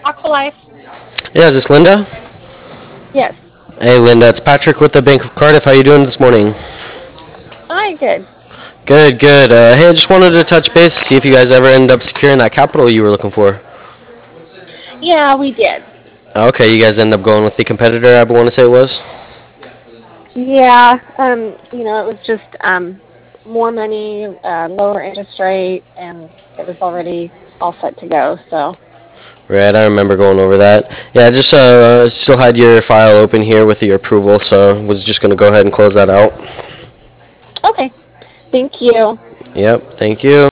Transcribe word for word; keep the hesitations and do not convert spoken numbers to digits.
Aqualife. Yeah, is this Linda? Yes. Hey, Linda, it's Patrick with the Bank of Cardiff. How you doing this morning? Hi, good. Good, good. Uh, hey, I just wanted to touch base, see if you guys ever end up securing that capital you were looking for. Yeah, we did. Okay, you guys end up going with the competitor, I want to say it was? Yeah, um, you know, it was just um more money, uh, lower interest rate, and it was already all set to go. So, Right, I remember going over that. Yeah, I just uh, still had your file open here with your approval, so was just going to go ahead and close that out. okay. Thank you. Yep, thank you.